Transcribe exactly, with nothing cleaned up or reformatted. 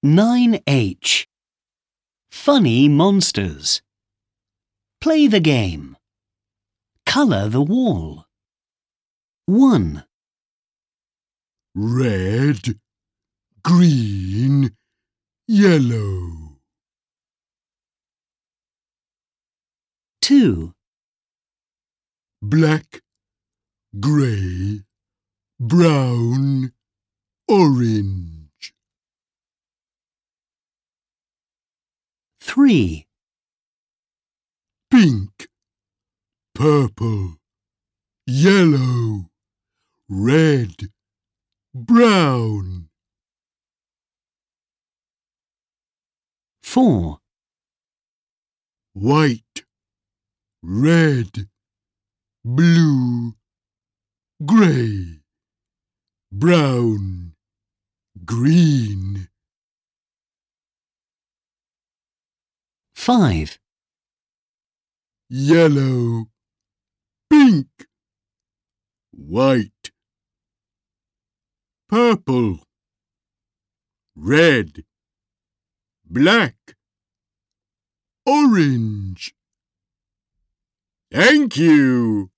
nine H. Funny monsters. Play the game. Colour the wall. one. Red, green, yellow. two. Black, grey, brown, orange. three. Pink, purple, yellow, red, brown. four. White, red, blue, grey, brown, green. five. Yellow, pink, white, purple, red, black, orange. Thank you.